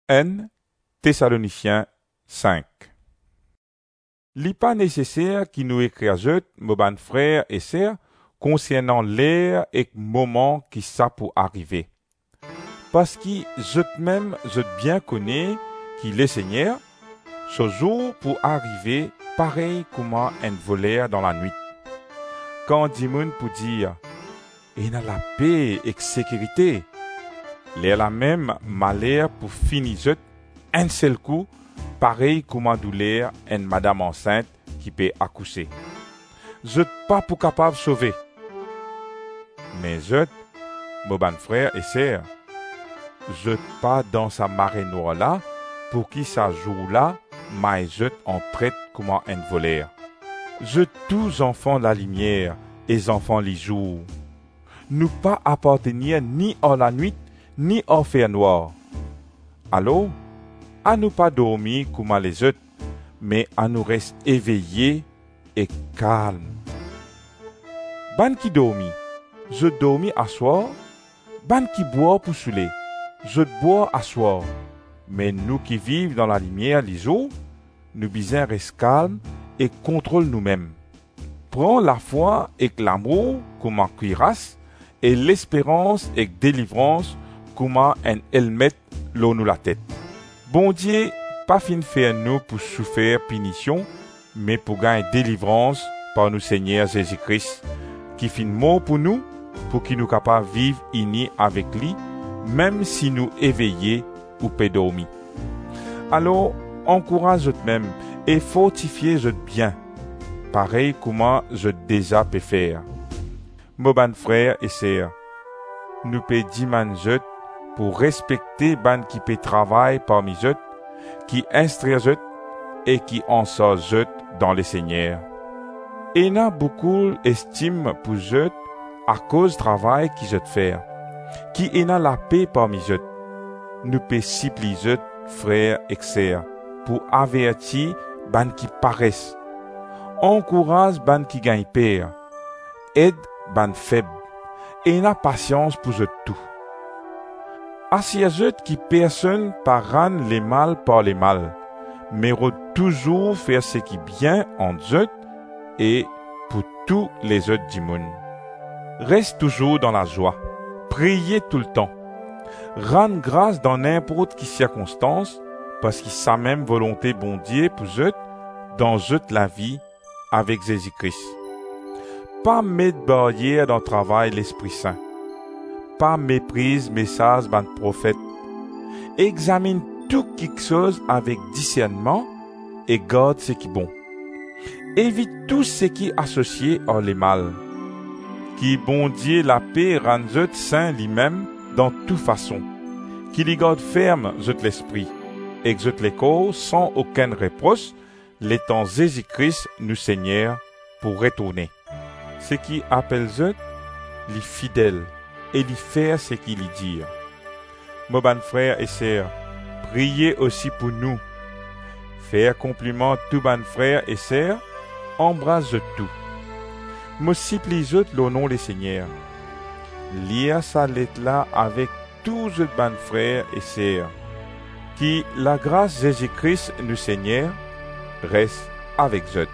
1 Thessaloniciens 5. Li pas nécessaire qui nous écrivent, mes ban frères et sœurs, concernant l'ère et moment qui ça pour arriver. Parce que même je bien connais qu'il est Seigneur, ce jour pour arriver pareil comme un voleur dans la nuit. Quand Dimoun pour dire, il a la paix et sécurité, l'air la même malheur pour finir un seul coup, pareil comme un douleur une madame enceinte qui peut accoucher. Je pas pour capable de sauver. Mais je, mon bon frère et sœur, je pas dans sa marée noire là, pour qui ça joue là, mais je en traite comme un voleur. Je tous enfants de la lumière et enfants les jours. Nous pas appartenir ni à la nuit, ni au fer noir. Alors, à nous pas dormir comme les autres, mais à nous rester éveillés et calmes. Ban qui dormi, je dormis à soir. Ban qui boit pour saouler, je bois à soir. Mais nous qui vivons dans la lumière les jours, nous bisons rester calmes et contrôle nous-mêmes. Prends la foi et l'amour comme un cuirasse et l'espérance et délivrance comme un helmet l'eau nous la tête. Bon Dieu, pas fin faire nous pour souffrir punition, mais pour gagner délivrance par nous Seigneur Jésus-Christ, qui fin mort pour nous, pour qu'il nous capable vivre unis avec lui, même si nous éveillés ou peu dormis. Alors, encourage même et fortifiez bien, pareil comment je déjà peux faire. Mes ban frères et sœurs, nous peut demander pour respecter ban qui peut travailler parmi eux, qui instruisent eux et qui en sortent eux dans le Seigneur. Et n'a beaucoup estime pour eux à cause du travail qu'ils je faire, qui en a la paix parmi eux. Nous peut supplier frères et sœurs pour avertir ban qui paraissent, encourage ban qui gagne peur, aide ban faible, et n'a patience pour eux tout. Assieds qui personne par rendre les mal par les mal, mais toujours faire ce qui est bien en eux et pour tous les autres du monde. Reste toujours dans la joie, priez tout le temps, rendre grâce dans n'importe quelle circonstance, parce que sa même volonté bon Dieu pour eux, dans eux la vie avec Jésus-Christ. Pas mettre barrière dans le travail l'Esprit Saint. Pas méprise message ban prophète. Examine tout quelque chose avec discernement et garde ce qui est bon. Évite tout ce qui est associé à les mal. Qui bon Dieu la paix rende saint lui-même dans toute façon. Qui les garde ferme l'esprit et les corps sans aucun reproche, l'étant Jésus-Christ nous Seigneur pour retourner. Ce qui appelle les fidèles et lui faire ce qu'il lui dit. Mes ban frères et sœurs, priez aussi pour nous. Faire compliment tous ban frères et sœurs, embrasse tout. Me supplie le nom des Seigneurs. Lire sa lettre là avec tous les ban frères et sœurs. Qui la grâce Jésus-Christ nous Seigneur reste avec eux.